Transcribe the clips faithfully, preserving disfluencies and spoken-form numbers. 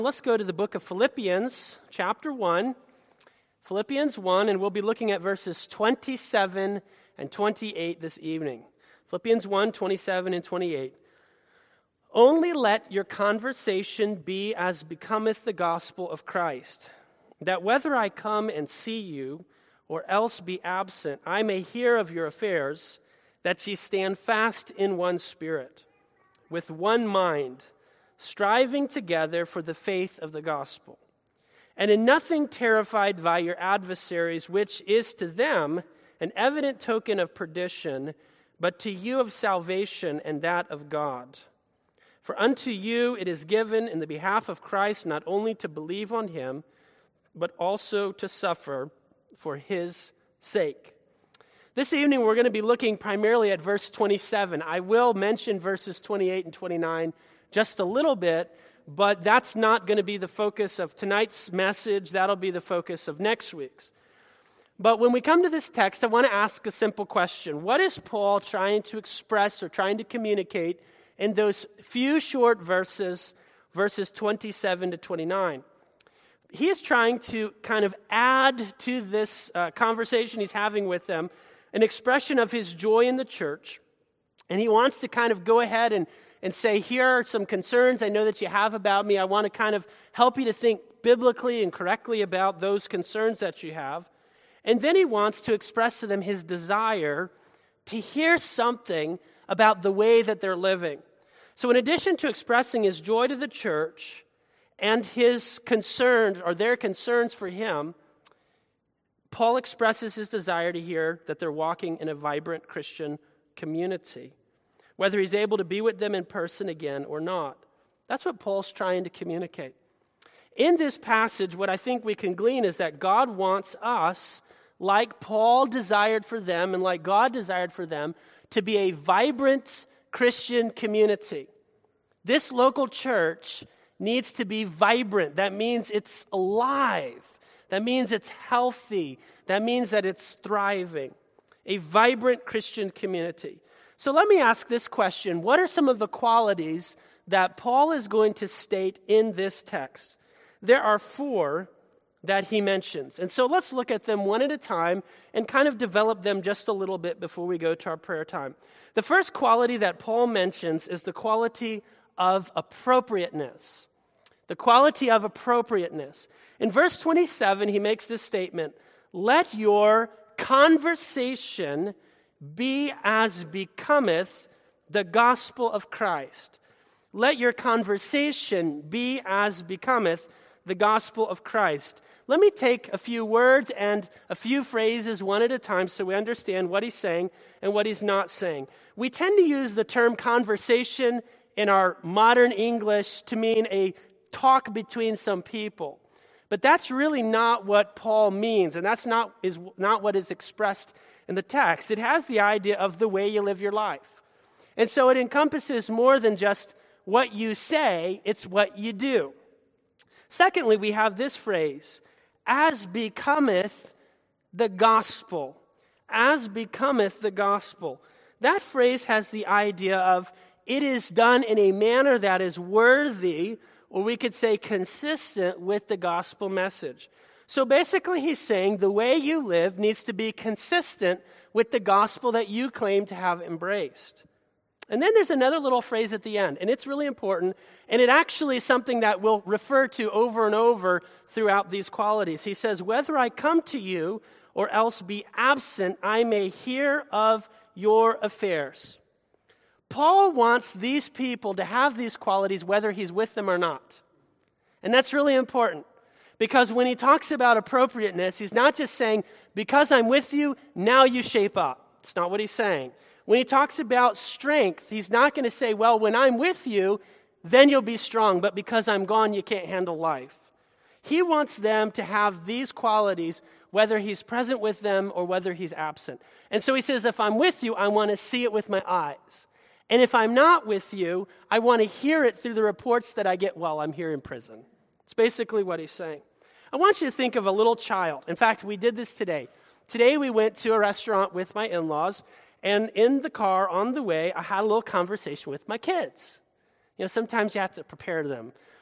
Let's go to the book of Philippians, chapter one. Philippians one, and we'll be looking at verses twenty-seven and twenty-eight this evening. Philippians one, twenty-seven and twenty-eight. Only let your conversation be as becometh the gospel of Christ, that whether I come and see you, or else be absent, I may hear of your affairs, that ye stand fast in one spirit, with one mind, striving together for the faith of the gospel, and in nothing terrified by your adversaries, which is to them an evident token of perdition, but to you of salvation and that of God. For unto you it is given in the behalf of Christ not only to believe on him, but also to suffer for his sake. This evening we're going to be looking primarily at verse twenty-seven. I will mention verses twenty-eight and twenty-nine just a little bit, but that's not going to be the focus of tonight's message. That'll be the focus of next week's. But when we come to this text, I want to ask a simple question. What is Paul trying to express or trying to communicate in those few short verses, verses twenty-seven to twenty-nine? He is trying to kind of add to this uh, conversation he's having with them an expression of his joy in the church. And he wants to kind of go ahead and and say, here are some concerns I know that you have about me. I want to kind of help you to think biblically and correctly about those concerns that you have. And then he wants to express to them his desire to hear something about the way that they're living. So in addition to expressing his joy to the church and his concerns, or their concerns for him, Paul expresses his desire to hear that they're walking in a vibrant Christian community, whether he's able to be with them in person again or not. That's what Paul's trying to communicate. In this passage, what I think we can glean is that God wants us, like Paul desired for them and like God desired for them, to be a vibrant Christian community. This local church needs to be vibrant. That means it's alive. That means it's healthy. That means that it's thriving. A vibrant Christian community. So let me ask this question. What are some of the qualities that Paul is going to state in this text? There are four that he mentions. And so let's look at them one at a time and kind of develop them just a little bit before we go to our prayer time. The first quality that Paul mentions is the quality of appropriateness. The quality of appropriateness. In verse twenty-seven, he makes this statement, let your conversation be as becometh the gospel of Christ. Let your conversation be as becometh the gospel of Christ. Let me take a few words and a few phrases one at a time so we understand what he's saying and what he's not saying. We tend to use the term conversation in our modern English to mean a talk between some people. But that's really not what Paul means, and that's not, is not what is expressed in the text. It has the idea of the way you live your life. And so it encompasses more than just what you say, it's what you do. Secondly, we have this phrase, as becometh the gospel. As becometh the gospel. That phrase has the idea of it is done in a manner that is worthy, or we could say consistent with the gospel message. So basically he's saying the way you live needs to be consistent with the gospel that you claim to have embraced. And then there's another little phrase at the end, and it's really important, and it actually is something that we'll refer to over and over throughout these qualities. He says, whether I come to you or else be absent, I may hear of your affairs. Paul wants these people to have these qualities whether he's with them or not. And that's really important. Because when he talks about appropriateness, he's not just saying, because I'm with you, now you shape up. It's not what he's saying. When he talks about strength, he's not going to say, well, when I'm with you, then you'll be strong, but because I'm gone, you can't handle life. He wants them to have these qualities, whether he's present with them or whether he's absent. And so he says, if I'm with you, I want to see it with my eyes. And if I'm not with you, I want to hear it through the reports that I get while I'm here in prison. It's basically what he's saying. I want you to think of a little child. In fact, we did this today. Today we went to a restaurant with my in-laws, and in the car on the way, I had a little conversation with my kids. You know, sometimes you have to prepare them.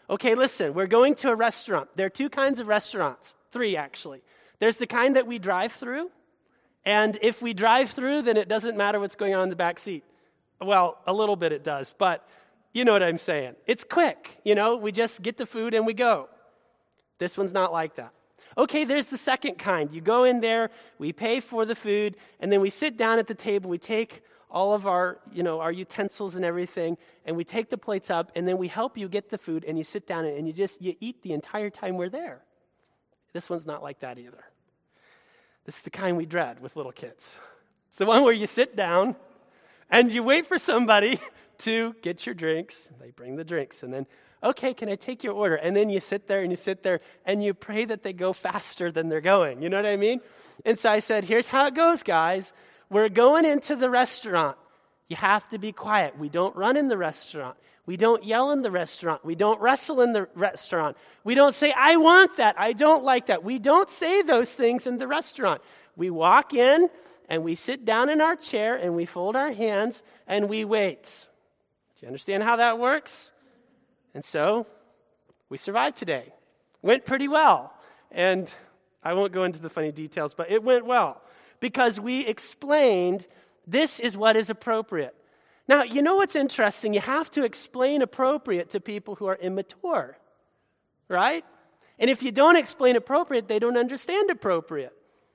Okay, listen, we're going to a restaurant. There are two kinds of restaurants, three actually. There's the kind that we drive through, and if we drive through, then it doesn't matter what's going on in the back seat. Well, a little bit it does, but you know what I'm saying. It's quick, you know, we just get the food and we go. This one's not like that. Okay, there's the second kind. You go in there, we pay for the food, and then we sit down at the table, we take all of our, you know, our utensils and everything, and we take the plates up, and then we help you get the food, and you sit down and you just, you eat the entire time we're there. This one's not like that either. This is the kind we dread with little kids. It's the one where you sit down, and you wait for somebody to get your drinks. They bring the drinks, and then, okay, can I take your order? And then you sit there, and you sit there, and you pray that they go faster than they're going. You know what I mean? And so I said, here's how it goes, guys. We're going into the restaurant. You have to be quiet. We don't run in the restaurant. We don't yell in the restaurant. We don't wrestle in the restaurant. We don't say, I want that. I don't like that. We don't say those things in the restaurant. We walk in, and we sit down in our chair, and we fold our hands, and we wait. Do you understand how that works? And so we survived today. Went pretty well. And I won't go into the funny details, but it went well. Because we explained this is what is appropriate. Now, you know what's interesting? You have to explain appropriate to people who are immature, right? And if you don't explain appropriate, they don't understand appropriate.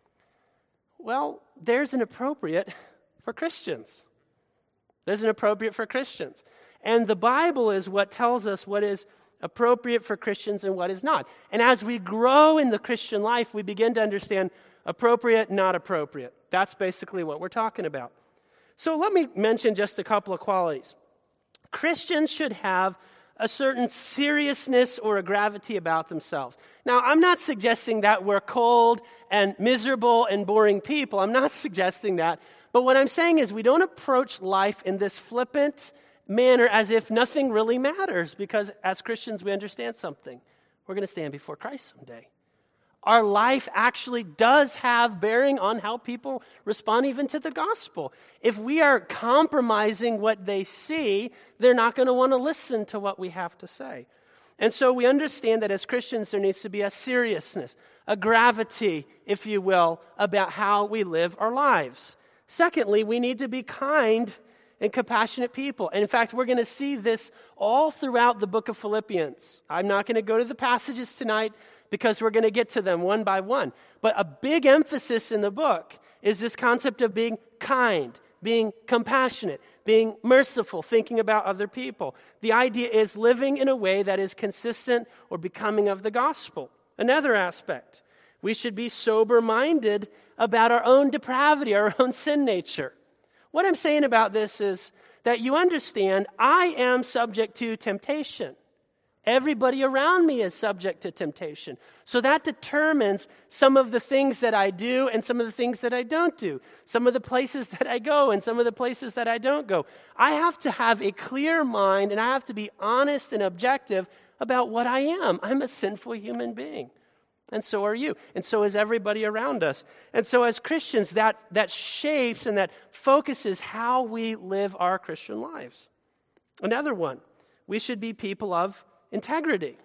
Well, there's an appropriate for Christians. There's an appropriate for Christians. And the Bible is what tells us what is appropriate for Christians and what is not. And as we grow in the Christian life, we begin to understand appropriate, not appropriate. That's basically what we're talking about. So let me mention just a couple of qualities. Christians should have a certain seriousness or a gravity about themselves. Now, I'm not suggesting that we're cold and miserable and boring people. I'm not suggesting that. But what I'm saying is we don't approach life in this flippant manner as if nothing really matters, because as Christians we understand something. We're going to stand before Christ someday. Our life actually does have bearing on how people respond even to the gospel. If we are compromising what they see, they're not going to want to listen to what we have to say. And so we understand that as Christians there needs to be a seriousness, a gravity, if you will, about how we live our lives. Secondly, we need to be kind and compassionate people. And in fact, we're going to see this all throughout the book of Philippians. I'm not going to go to the passages tonight because we're going to get to them one by one. But a big emphasis in the book is this concept of being kind, being compassionate, being merciful, thinking about other people. The idea is living in a way that is consistent or becoming of the gospel. Another aspect, we should be sober-minded about our own depravity, our own sin nature. What I'm saying about this is that you understand I am subject to temptation. Everybody around me is subject to temptation. So that determines some of the things that I do and some of the things that I don't do, some of the places that I go and some of the places that I don't go. I have to have a clear mind and I have to be honest and objective about what I am. I'm a sinful human being. And so are you. And so is everybody around us. And so as Christians, that, that shapes and that focuses how we live our Christian lives. Another one, we should be people of integrity.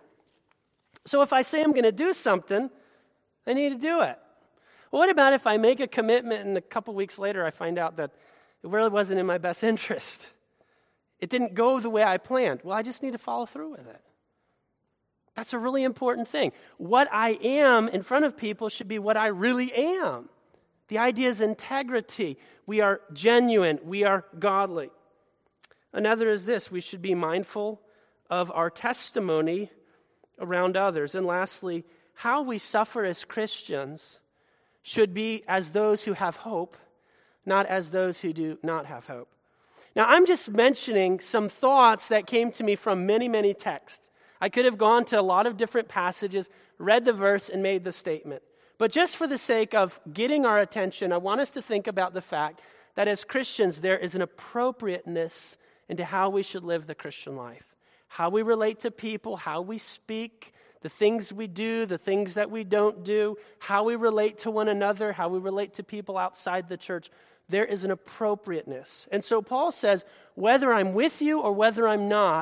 So if I say I'm going to do something, I need to do it. Well, what about if I make a commitment and a couple weeks later I find out that it really wasn't in my best interest? It didn't go the way I planned. Well, I just need to follow through with it. That's a really important thing. What I am in front of people should be what I really am. The idea is integrity. We are genuine. We are godly. Another is this. We should be mindful of our testimony around others. And lastly, how we suffer as Christians should be as those who have hope, not as those who do not have hope. Now, I'm just mentioning some thoughts that came to me from many, many texts. I could have gone to a lot of different passages, read the verse, and made the statement. But just for the sake of getting our attention, I want us to think about the fact that as Christians, there is an appropriateness into how we should live the Christian life. How we relate to people, how we speak, the things we do, the things that we don't do, how we relate to one another, how we relate to people outside the church. There is an appropriateness. And so Paul says, whether I'm with you or whether I'm not,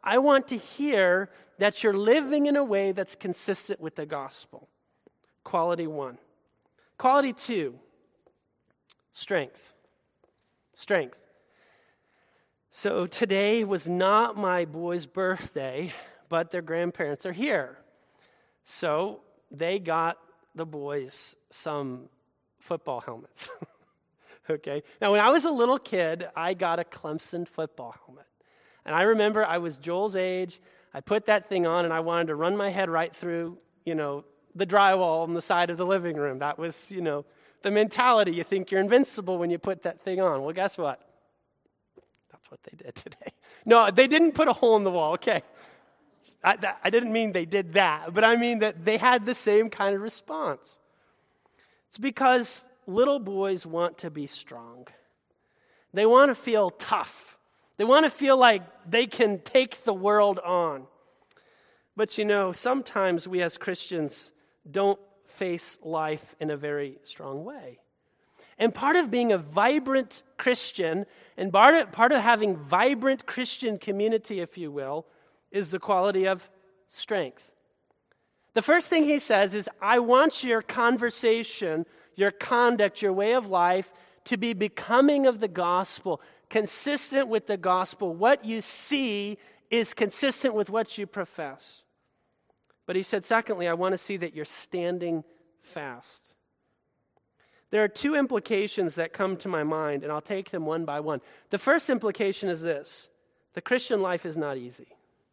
I want to hear that you're living in a way that's consistent with the gospel. Quality one. Quality two, strength. Strength. So today was not my boy's birthday, but their grandparents are here. So they got the boys some football helmets. Okay. Now, when I was a little kid, I got a Clemson football helmet. And I remember I was Joel's age. I put that thing on, and I wanted to run my head right through, you know, the drywall on the side of the living room. That was, you know, the mentality. You think you're invincible when you put that thing on. Well, guess what? That's what they did today. No, they didn't put a hole in the wall. Okay. I, that, I didn't mean they did that, but I mean that they had the same kind of response. It's because little boys want to be strong. They want to feel tough. They want to feel like they can take the world on. But you know, sometimes we as Christians don't face life in a very strong way. And part of being a vibrant Christian, and part of, part of having vibrant Christian community, if you will, is the quality of strength. The first thing he says is, I want your conversation, your conduct, your way of life to be becoming of the gospel, consistent with the gospel. What you see is consistent with what you profess. But he said, secondly, I want to see that you're standing fast. There are two implications that come to my mind, and I'll take them one by one. The first implication is this: the Christian life is not easy.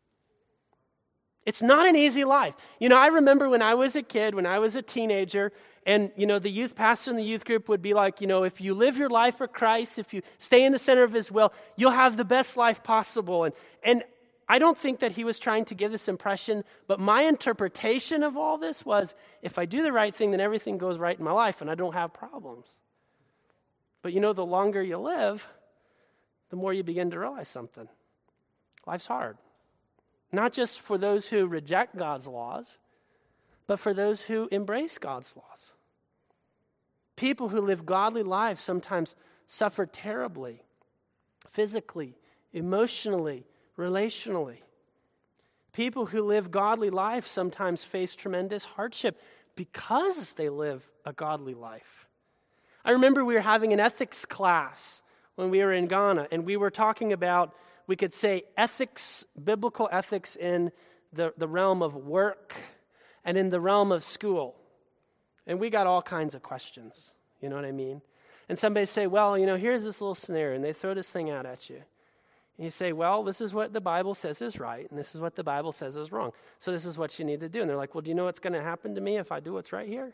It's not an easy life. You know, I remember when I was a kid, when I was a teenager, and, you know, the youth pastor in the youth group would be like, you know, if you live your life for Christ, if you stay in the center of his will, you'll have the best life possible. And, and I don't think that he was trying to give this impression, but my interpretation of all this was, if I do the right thing, then everything goes right in my life and I don't have problems. But, you know, the longer you live, the more you begin to realize something. Life's hard. Not just for those who reject God's laws, but for those who embrace God's laws. People who live godly lives sometimes suffer terribly, physically, emotionally, relationally. People who live godly lives sometimes face tremendous hardship because they live a godly life. I remember we were having an ethics class when we were in Ghana, and we were talking about, we could say, ethics, biblical ethics in the, the realm of work and in the realm of school. And we got all kinds of questions, you know what I mean? And somebody say, well, you know, here's this little scenario, and they throw this thing out at you. And you say, well, this is what the Bible says is right, and this is what the Bible says is wrong. So this is what you need to do. And they're like, well, do you know what's going to happen to me if I do what's right here?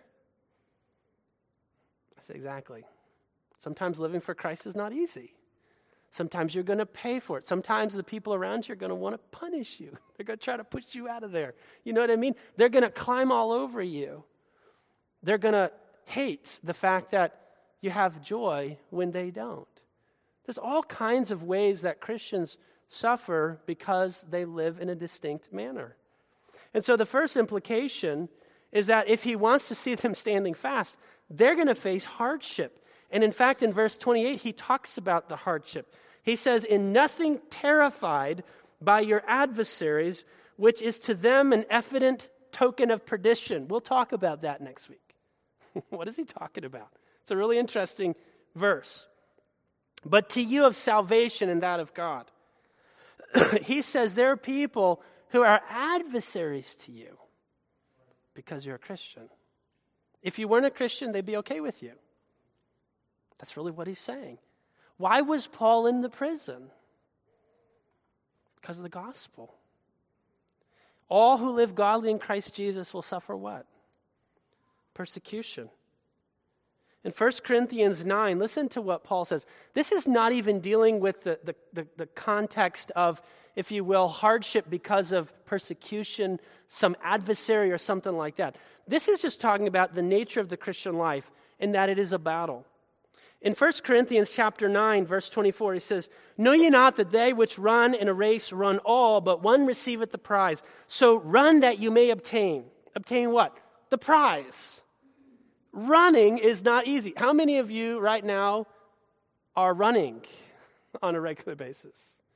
I say, exactly. Sometimes living for Christ is not easy. Sometimes you're going to pay for it. Sometimes the people around you are going to want to punish you. They're going to try to push you out of there. You know what I mean? They're going to climb all over you. They're going to hate the fact that you have joy when they don't. There's all kinds of ways that Christians suffer because they live in a distinct manner. And so the first implication is that if he wants to see them standing fast, they're going to face hardship. And in fact, in verse twenty-eight, he talks about the hardship. He says, in nothing terrified by your adversaries, which is to them an evident token of perdition. We'll talk about that next week. What is he talking about? It's a really interesting verse. But to you of salvation and that of God. He says there are people who are adversaries to you because you're a Christian. If you weren't a Christian, they'd be okay with you. That's really what he's saying. Why was Paul in the prison? Because of the gospel. All who live godly in Christ Jesus will suffer what? Persecution. In First Corinthians nine, listen to what Paul says. This is not even dealing with the, the, the, the context of, if you will, hardship because of persecution, some adversary or something like that. This is just talking about the nature of the Christian life and that it is a battle. In First Corinthians chapter nine, verse twenty-four, he says, know ye not that they which run in a race run all, but one receiveth the prize. So run that you may obtain. Obtain what? The prize. Running is not easy. How many of you right now are running on a regular basis?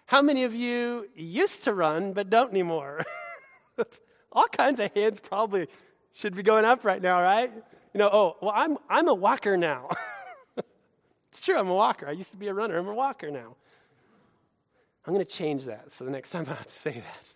How many of you used to run but don't anymore? All kinds of hands probably should be going up right now, right? You know, oh, well, I'm I'm a walker now. It's true, I'm a walker. I used to be a runner. I'm a walker now. I'm going to change that so the next time I have to say that.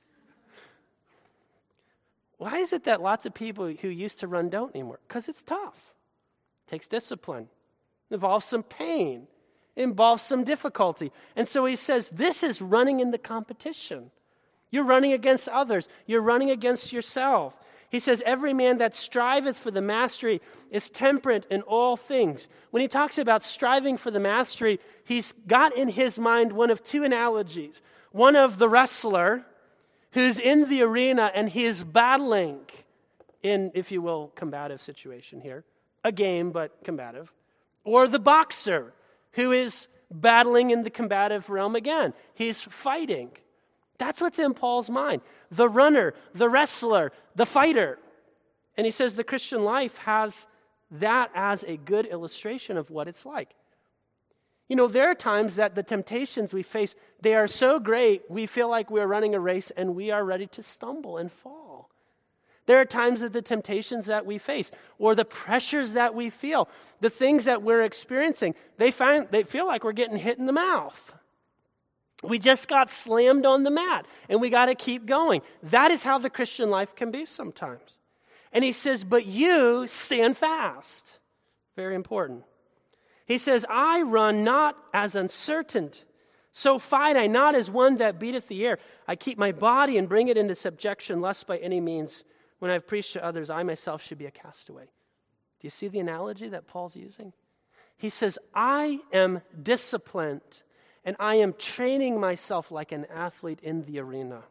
Why is it that lots of people who used to run don't anymore? Because it's tough. It takes discipline. It involves some pain. It involves some difficulty. And so he says, this is running in the competition. You're running against others. You're running against yourself. He says, every man that striveth for the mastery is temperate in all things. When he talks about striving for the mastery, he's got in his mind one of two analogies. One of the wrestler who's in the arena and he is battling in, if you will, combative situation here. A game, but combative. Or the boxer who is battling in the combative realm again. He's fighting. That's what's in Paul's mind. The runner, the wrestler, the fighter. And he says the Christian life has that as a good illustration of what it's like. You know, there are times that the temptations we face, they are so great, we feel like we're running a race and we are ready to stumble and fall. There are times that the temptations that we face or the pressures that we feel, the things that we're experiencing, they find they feel like we're getting hit in the mouth. We just got slammed on the mat, and we got to keep going. That is how the Christian life can be sometimes. And he says, but you stand fast. Very important. He says, I run not as uncertain, so fight I not as one that beateth the air. I keep my body and bring it into subjection, lest by any means, when I've preached to others, I myself should be a castaway. Do you see the analogy that Paul's using? He says, I am disciplined, and I am training myself like an athlete in the arena.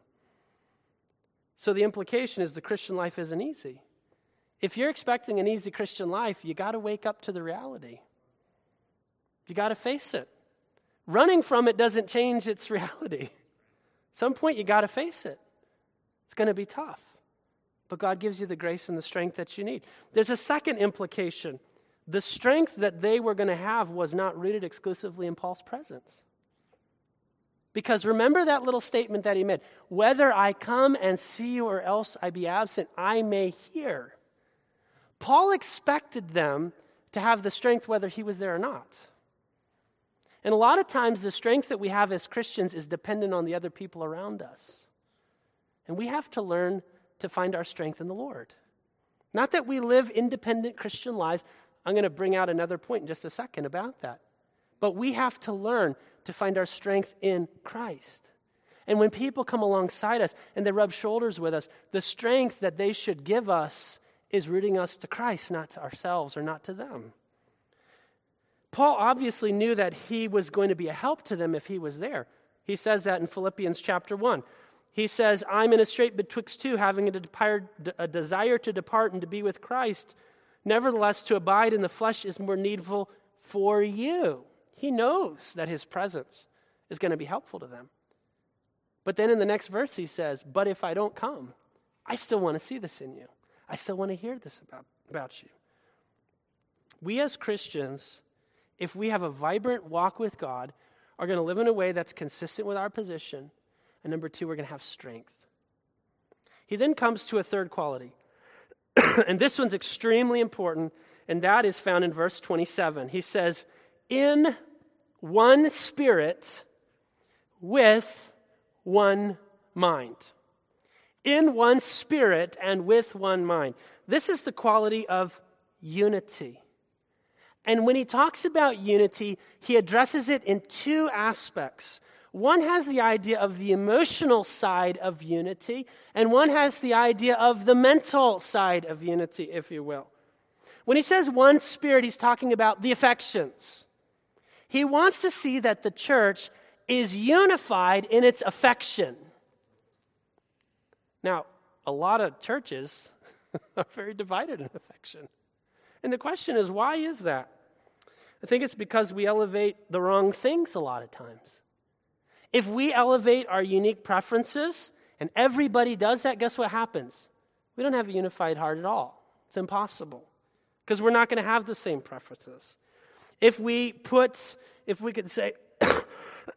So the implication is the Christian life isn't easy. If you're expecting an easy Christian life, you got to wake up to the reality. You got to face it. Running from it doesn't change its reality. At some point, you got to face it. It's going to be tough. But God gives you the grace and the strength that you need. There's a second implication. The strength that they were going to have was not rooted exclusively in Paul's presence. Because remember that little statement that he made, whether I come and see you or else I be absent, I may hear. Paul expected them to have the strength whether he was there or not. And a lot of times the strength that we have as Christians is dependent on the other people around us. And we have to learn to find our strength in the Lord. Not that we live independent Christian lives. I'm going to bring out another point in just a second about that. But we have to learn to find our strength in Christ. And when people come alongside us and they rub shoulders with us, the strength that they should give us is rooting us to Christ, not to ourselves or not to them. Paul obviously knew that he was going to be a help to them if he was there. He says that in Philippians chapter one. He says, I'm in a strait betwixt two, having a, depart, a desire to depart and to be with Christ. Nevertheless, to abide in the flesh is more needful for you. He knows that his presence is going to be helpful to them. But then in the next verse he says, but if I don't come, I still want to see this in you. I still want to hear this about, about you. We as Christians, if we have a vibrant walk with God, are going to live in a way that's consistent with our position. And number two, we're going to have strength. He then comes to a third quality. And this one's extremely important, and that is found in verse twenty-seven. He says, in one spirit, with one mind. In one spirit and with one mind. This is the quality of unity. And when he talks about unity, he addresses it in two aspects. One has the idea of the emotional side of unity, and one has the idea of the mental side of unity, if you will. When he says one spirit, he's talking about the affections. He wants to see that the church is unified in its affection. Now, a lot of churches are very divided in affection. And the question is, why is that? I think it's because we elevate the wrong things a lot of times. If we elevate our unique preferences and everybody does that, guess what happens? We don't have a unified heart at all. It's impossible because we're not going to have the same preferences. If we put, if we could say,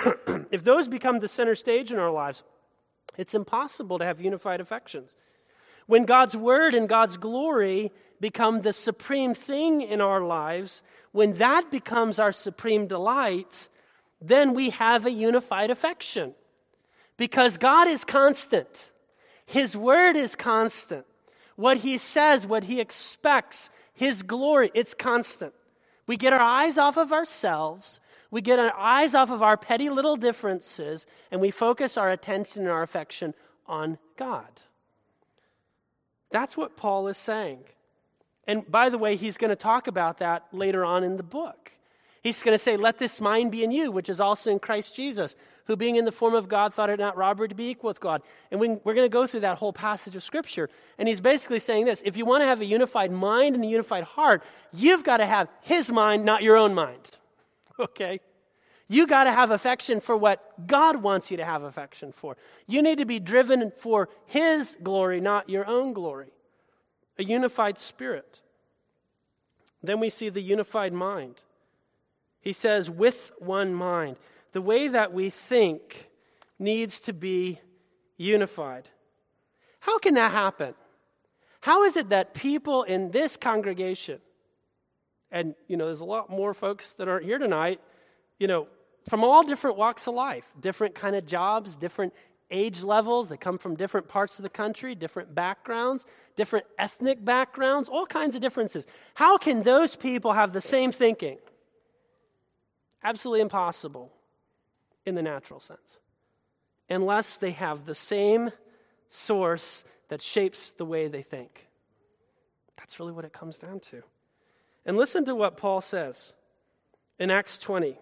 if those become the center stage in our lives, it's impossible to have unified affections. When God's word and God's glory become the supreme thing in our lives, when that becomes our supreme delight, then we have a unified affection. Because God is constant. His word is constant. What he says, what he expects, his glory, it's constant. We get our eyes off of ourselves. We get our eyes off of our petty little differences, and we focus our attention and our affection on God. That's what Paul is saying. And by the way, he's going to talk about that later on in the book. He's going to say, let this mind be in you, which is also in Christ Jesus, who being in the form of God thought it not robbery to be equal with God. And we, we're going to go through that whole passage of Scripture. And he's basically saying this: if you want to have a unified mind and a unified heart, you've got to have his mind, not your own mind. Okay? You got to have affection for what God wants you to have affection for. You need to be driven for his glory, not your own glory. A unified spirit. Then we see the unified mind. He says, with one mind. The way that we think needs to be unified. How can that happen? How is it that people in this congregation, and, you know, there's a lot more folks that aren't here tonight, you know, from all different walks of life, different kind of jobs, different age levels, they come from different parts of the country, different backgrounds, different ethnic backgrounds, all kinds of differences. How can those people have the same thinking? Absolutely impossible in the natural sense, unless they have the same source that shapes the way they think. That's really what it comes down to. And listen to what Paul says in Acts twenty.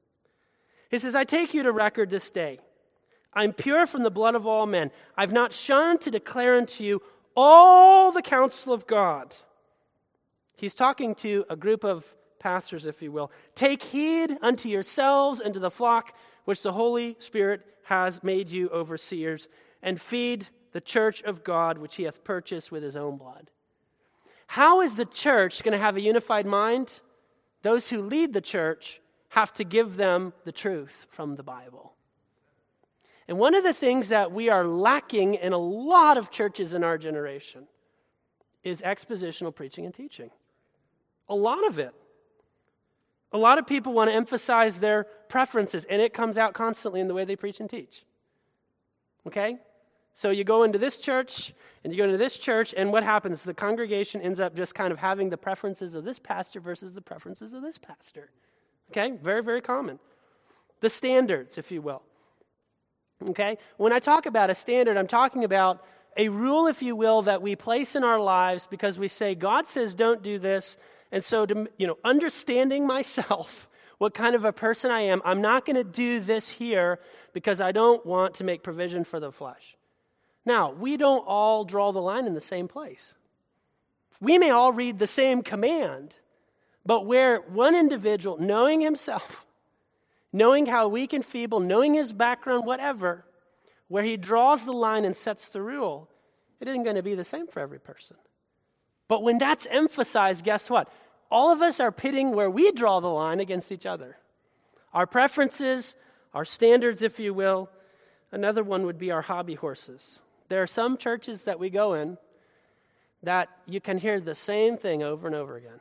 He says, I take you to record this day. I'm pure from the blood of all men. I've not shunned to declare unto you all the counsel of God. He's talking to a group of pastors, if you will. Take heed unto yourselves and to the flock which the Holy Spirit has made you overseers, and feed the church of God which he hath purchased with his own blood. How is the church going to have a unified mind? Those who lead the church have to give them the truth from the Bible. And one of the things that we are lacking in a lot of churches in our generation is expositional preaching and teaching. A lot of it. A lot of people want to emphasize their preferences, and it comes out constantly in the way they preach and teach. Okay? So you go into this church, and you go into this church, and what happens? The congregation ends up just kind of having the preferences of this pastor versus the preferences of this pastor. Okay? Very, very common. The standards, if you will. Okay? When I talk about a standard, I'm talking about a rule, if you will, that we place in our lives because we say, God says don't do this. And so, to, you know, understanding myself, what kind of a person I am, I'm not going to do this here because I don't want to make provision for the flesh. Now, we don't all draw the line in the same place. We may all read the same command, but where one individual, knowing himself, knowing how weak and feeble, knowing his background, whatever, where he draws the line and sets the rule, it isn't going to be the same for every person. But when that's emphasized, guess what? All of us are pitting where we draw the line against each other. Our preferences, our standards, if you will. Another one would be our hobby horses. There are some churches that we go in that you can hear the same thing over and over again.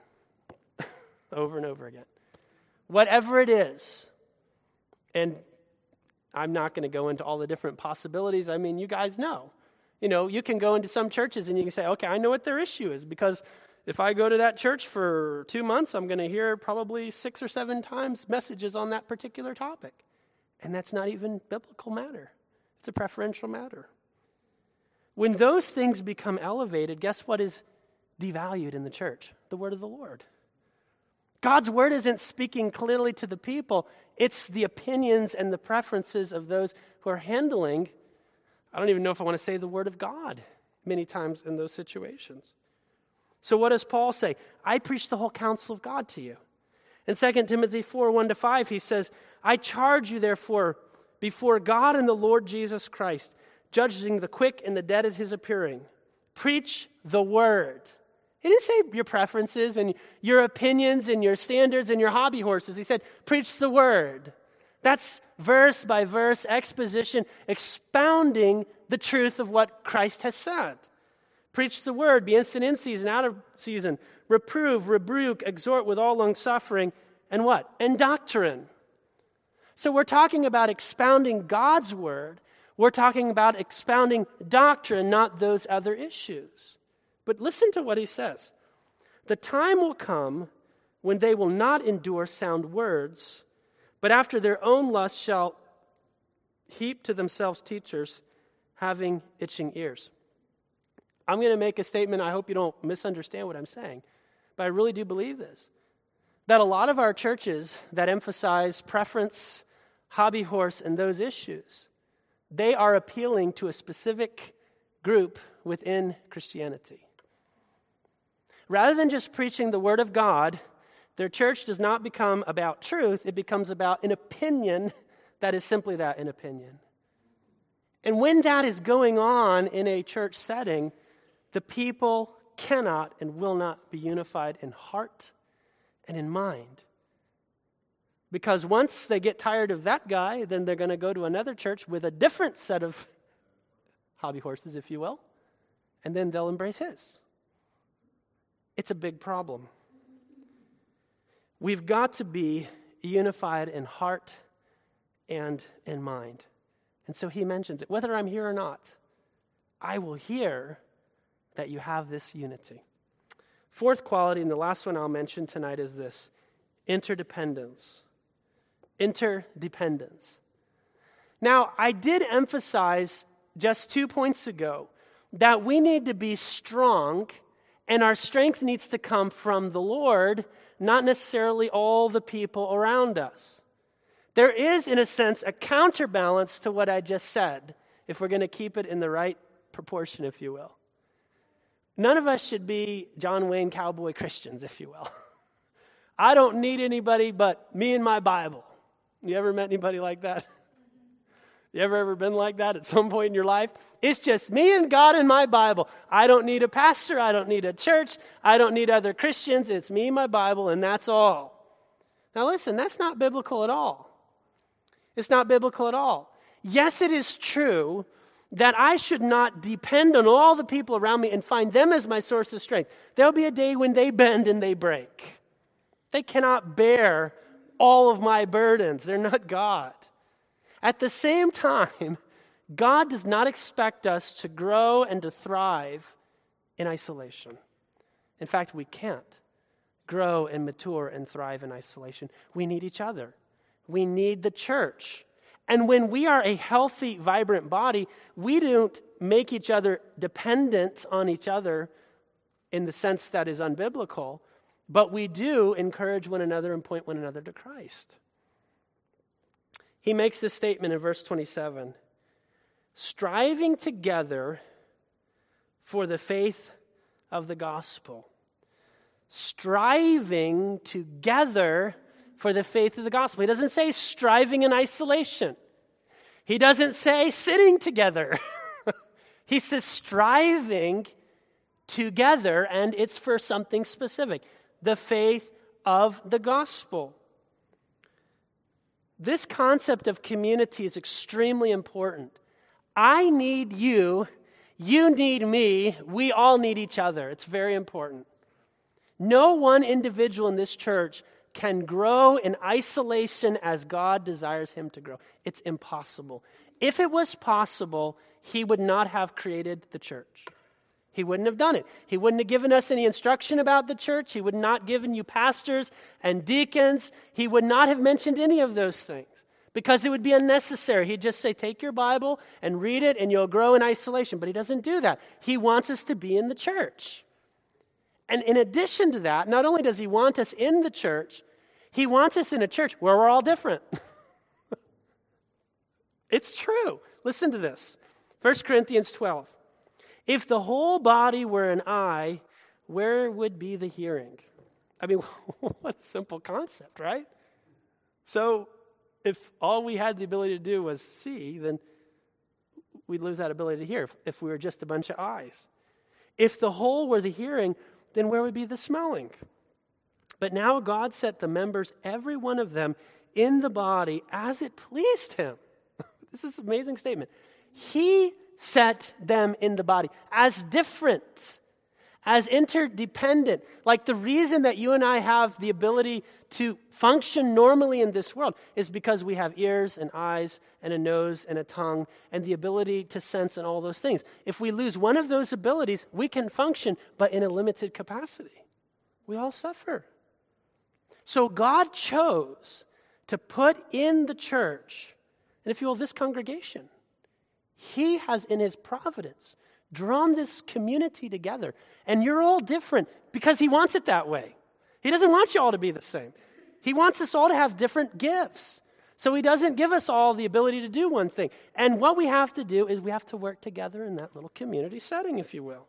over and over again. Whatever it is. And I'm not going to go into all the different possibilities. I mean, you guys know. You know, you can go into some churches and you can say, okay, I know what their issue is, because if I go to that church for two months, I'm going to hear probably six or seven times messages on that particular topic. And that's not even biblical matter. It's a preferential matter. When those things become elevated, guess what is devalued in the church? The word of the Lord. God's word isn't speaking clearly to the people. It's the opinions and the preferences of those who are handling, I don't even know if I want to say the word of God many times in those situations. So what does Paul say? I preach the whole counsel of God to you. In Second Timothy four, one to five, he says, I charge you therefore before God and the Lord Jesus Christ, judging the quick and the dead at his appearing. Preach the word. He didn't say your preferences and your opinions and your standards and your hobby horses. He said, preach the word. That's verse by verse exposition, expounding the truth of what Christ has said. Preach the word, be instant in season, out of season, reprove, rebuke, exhort with all long-suffering, and what? And doctrine. So we're talking about expounding God's word. We're talking about expounding doctrine, not those other issues. But listen to what he says. The time will come when they will not endure sound words, but after their own lust shall heap to themselves teachers having itching ears. I'm going to make a statement. I hope you don't misunderstand what I'm saying, but I really do believe this. That a lot of our churches that emphasize preference, hobby horse, and those issues, they are appealing to a specific group within Christianity. Rather than just preaching the Word of God, their church does not become about truth. It becomes about an opinion that is simply that, an opinion. And when that is going on in a church setting, the people cannot and will not be unified in heart and in mind. Because once they get tired of that guy, then they're going to go to another church with a different set of hobby horses, if you will, and then they'll embrace his. It's a big problem. We've got to be unified in heart and in mind. And so he mentions it. Whether I'm here or not, I will hear that you have this unity. Fourth quality, and the last one I'll mention tonight, is this: interdependence. Interdependence. Now, I did emphasize just two points ago that we need to be strong, and our strength needs to come from the Lord, not necessarily all the people around us. There is, in a sense, a counterbalance to what I just said, if we're going to keep it in the right proportion, if you will. None of us should be John Wayne cowboy Christians, if you will. I don't need anybody but me and my Bible. You ever met anybody like that? You ever ever been like that at some point in your life? It's just me and God and my Bible. I don't need a pastor. I don't need a church. I don't need other Christians. It's me, my Bible, and that's all. Now listen, that's not biblical at all. It's not biblical at all. Yes, it is true that I should not depend on all the people around me and find them as my source of strength. There'll be a day when they bend and they break. They cannot bear all of my burdens. They're not God. At the same time, God does not expect us to grow and to thrive in isolation. In fact, we can't grow and mature and thrive in isolation. We need each other. We need the church. And when we are a healthy, vibrant body, we don't make each other dependent on each other in the sense that is unbiblical, but we do encourage one another and point one another to Christ. He makes this statement in verse twenty-seven, striving together for the faith of the gospel. Striving together for the faith of the gospel. He doesn't say striving in isolation. He doesn't say sitting together. He says striving together, and it's for something specific. The faith of the gospel. This concept of community is extremely important. I need you, you need me, we all need each other. It's very important. No one individual in this church can grow in isolation as God desires him to grow. It's impossible. If it was possible, he would not have created the church. He wouldn't have done it. He wouldn't have given us any instruction about the church. He would not have given you pastors and deacons. He would not have mentioned any of those things because it would be unnecessary. He'd just say, take your Bible and read it and you'll grow in isolation. But he doesn't do that. He wants us to be in the church. And in addition to that, not only does he want us in the church, he wants us in a church where we're all different. It's true. Listen to this. First Corinthians twelve. If the whole body were an eye, where would be the hearing? I mean, what a simple concept, right? So if all we had the ability to do was see, then we'd lose that ability to hear if, if we were just a bunch of eyes. If the whole were the hearing, then where would be the smelling? But now God set the members, every one of them, in the body as it pleased him. This is an amazing statement. He set them in the body as different, as interdependent. Like the reason that you and I have the ability to function normally in this world is because we have ears and eyes and a nose and a tongue and the ability to sense and all those things. If we lose one of those abilities, we can function, but in a limited capacity. We all suffer. So God chose to put in the church, and if you will, this congregation. He has in his providence drawn this community together. And you're all different because he wants it that way. He doesn't want you all to be the same. He wants us all to have different gifts. So he doesn't give us all the ability to do one thing. And what we have to do is we have to work together in that little community setting, if you will.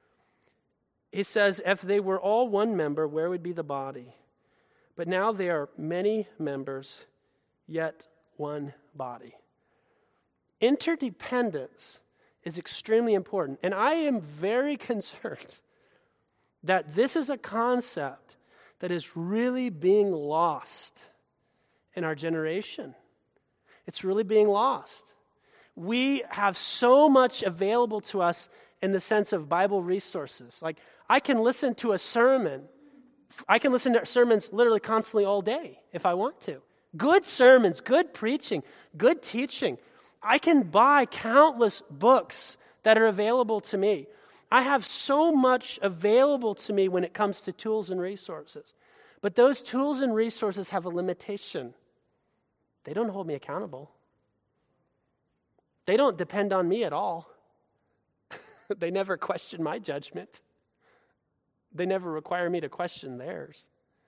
He says, if they were all one member, where would be the body? But now they are many members, yet one body. Interdependence is extremely important. And I am very concerned that this is a concept that is really being lost in our generation. It's really being lost. We have so much available to us in the sense of Bible resources. Like, I can listen to a sermon. I can listen to sermons literally constantly all day if I want to. Good sermons, good preaching, good teaching. I can buy countless books that are available to me. I have so much available to me when it comes to tools and resources. But those tools and resources have a limitation. They don't hold me accountable. They don't depend on me at all. They never question my judgment. They never require me to question theirs.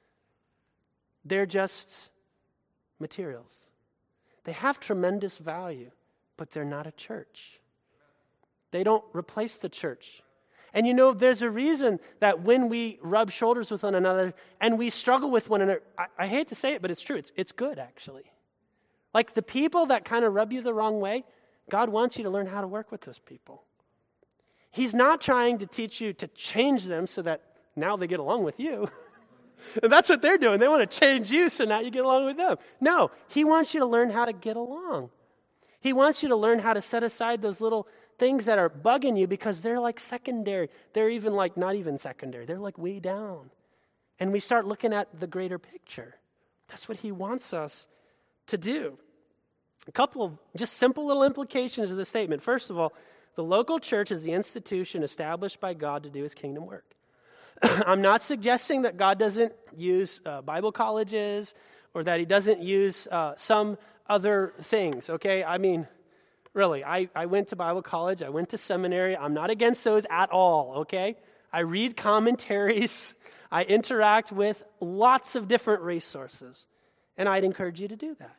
They're just materials. They have tremendous value, but they're not a church. They don't replace the church. And you know, there's a reason that when we rub shoulders with one another and we struggle with one another, I, I hate to say it, but it's true. It's, it's good, actually. Like the people that kind of rub you the wrong way, God wants you to learn how to work with those people. He's not trying to teach you to change them so that now they get along with you. And that's what they're doing. They want to change you so now you get along with them. No, he wants you to learn how to get along. He wants you to learn how to set aside those little things that are bugging you because they're like secondary. They're even like not even secondary. They're like way down. And we start looking at the greater picture. That's what he wants us to do. A couple of just simple little implications of the statement. First of all, the local church is the institution established by God to do his kingdom work. I'm not suggesting that God doesn't use uh, Bible colleges or that he doesn't use uh, some other things, okay? I mean, really, I, I went to Bible college. I went to seminary. I'm not against those at all, okay? I read commentaries. I interact with lots of different resources, and I'd encourage you to do that.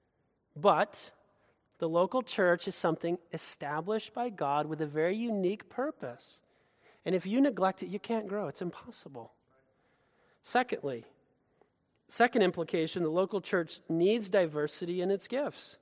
But the local church is something established by God with a very unique purpose. And if you neglect it, you can't grow. It's impossible. Secondly, second implication, the local church needs diversity in its gifts.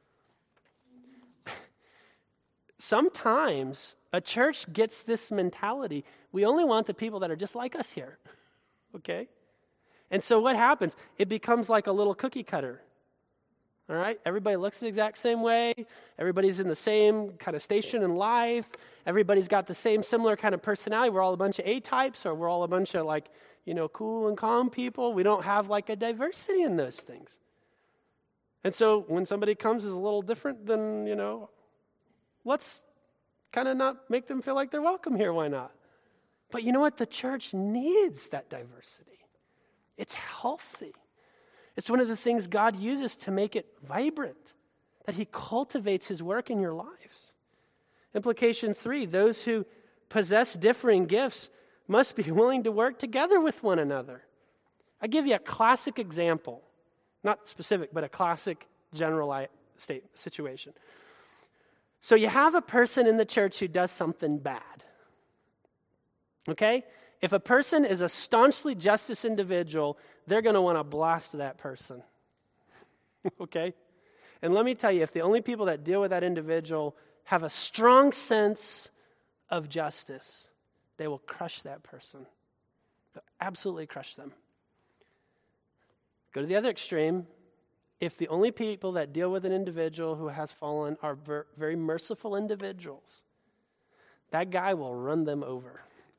Sometimes a church gets this mentality, we only want the people that are just like us here, okay? And so what happens? It becomes like a little cookie cutter. All right? Everybody looks the exact same way. Everybody's in the same kind of station in life. Everybody's got the same similar kind of personality. We're all a bunch of A-types, or we're all a bunch of like, you know, cool and calm people. We don't have like a diversity in those things. And so when somebody comes is a little different, then, you know, let's kind of not make them feel like they're welcome here. Why not? But you know what? The church needs that diversity. It's healthy. It's one of the things God uses to make it vibrant, that he cultivates his work in your lives. Implication three, those who possess differing gifts must be willing to work together with one another. I'll give you a classic example, not specific, but a classic general state situation. So you have a person in the church who does something bad, okay? If a person is a staunchly justice individual, they're going to want to blast that person, okay? And let me tell you, if the only people that deal with that individual have a strong sense of justice, they will crush that person. They'll absolutely crush them. Go to the other extreme. if the only people that deal with an individual who has fallen are ver- very merciful individuals, that guy will run them over.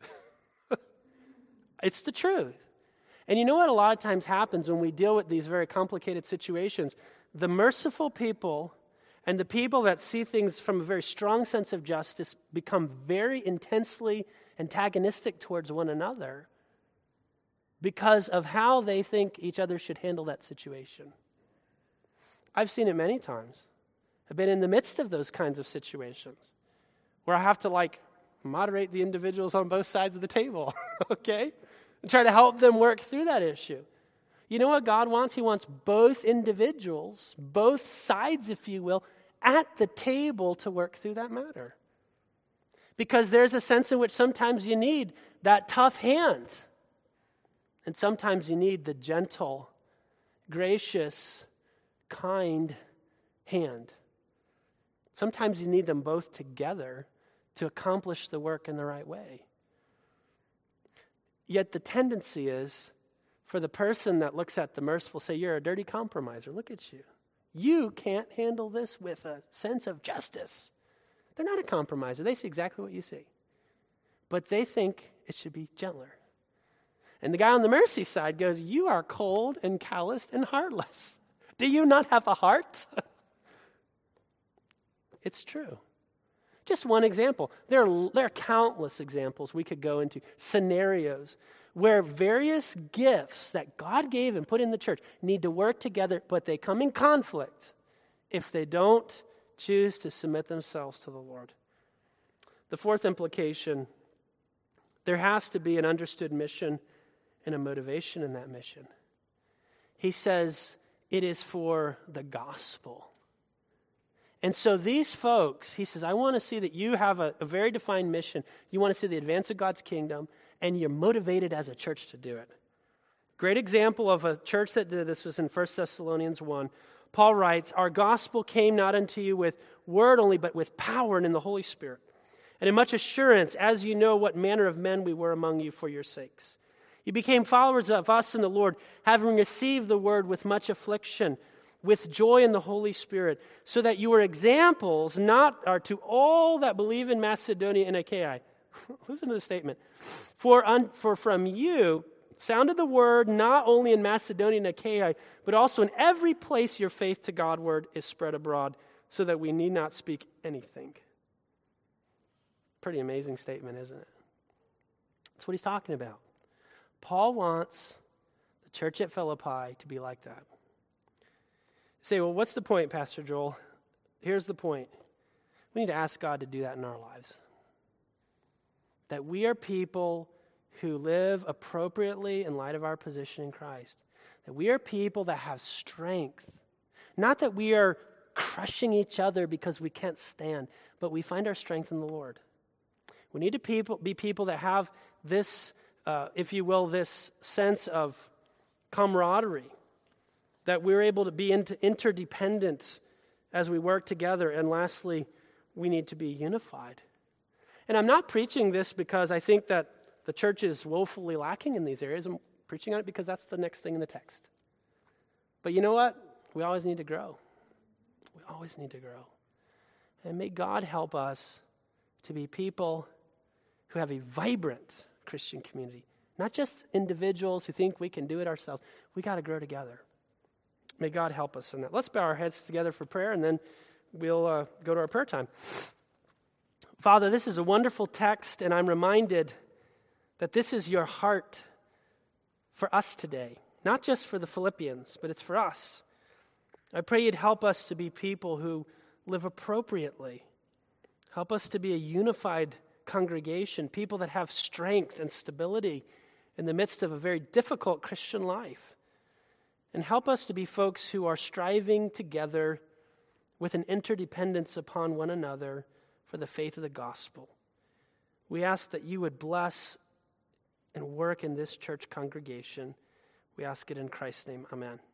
It's the truth. And you know what a lot of times happens when we deal with these very complicated situations? The merciful people and the people that see things from a very strong sense of justice become very intensely antagonistic towards one another because of how they think each other should handle that situation. I've seen it many times. I've been in the midst of those kinds of situations where I have to like moderate the individuals on both sides of the table, okay? And try to help them work through that issue. You know what God wants? He wants both individuals, both sides, if you will, at the table to work through that matter. Because there's a sense in which sometimes you need that tough hand. And sometimes you need the gentle, gracious, kind hand. Sometimes you need them both together to accomplish the work in the right way. Yet the tendency is for the person that looks at the merciful, say, you're a dirty compromiser. Look at you. You can't handle this with a sense of justice. They're not a compromiser. They see exactly what you see. But they think it should be gentler. And the guy on the mercy side goes, you are cold and calloused and heartless. Do you not have a heart? It's true. Just one example. There are, there are countless examples we could go into, scenarios where various gifts that God gave and put in the church need to work together, but they come in conflict if they don't choose to submit themselves to the Lord. The fourth implication, there has to be an understood mission and a motivation in that mission. He says it is for the gospel. And so these folks, he says, I want to see that you have a, a very defined mission. You want to see the advance of God's kingdom, and you're motivated as a church to do it. Great example of a church that did this was in First Thessalonians one. Paul writes, our gospel came not unto you with word only, but with power and in the Holy Spirit, and in much assurance, as you know what manner of men we were among you for your sakes. You became followers of us in the Lord, having received the word with much affliction, with joy in the Holy Spirit, so that you were examples not are to all that believe in Macedonia and Achaia. Listen to the statement. For, un, for from you sounded the word not only in Macedonia and Achaia, but also in every place your faith to Godward is spread abroad, so that we need not speak anything. Pretty amazing statement, isn't it? That's what he's talking about. Paul wants the church at Philippi to be like that. You say, well, what's the point, Pastor Joel? Here's the point. We need to ask God to do that in our lives. That we are people who live appropriately in light of our position in Christ. That we are people that have strength. Not that we are crushing each other because we can't stand, but we find our strength in the Lord. We need to people, be people that have this, uh, if you will, this sense of camaraderie. That we're able to be inter- interdependent as we work together. And lastly, we need to be unified. And I'm not preaching this because I think that the church is woefully lacking in these areas. I'm preaching on it because that's the next thing in the text. But you know what? We always need to grow. We always need to grow. And may God help us to be people who have a vibrant Christian community. Not just individuals who think we can do it ourselves. We got to grow together. May God help us in that. Let's bow our heads together for prayer, and then we'll uh, go to our prayer time. Father, this is a wonderful text, and I'm reminded that this is your heart for us today. Not just for the Philippians, but it's for us. I pray you'd help us to be people who live appropriately. Help us to be a unified congregation, people that have strength and stability in the midst of a very difficult Christian life. And help us to be folks who are striving together with an interdependence upon one another for the faith of the gospel. We ask that you would bless and work in this church congregation. We ask it in Christ's name. Amen.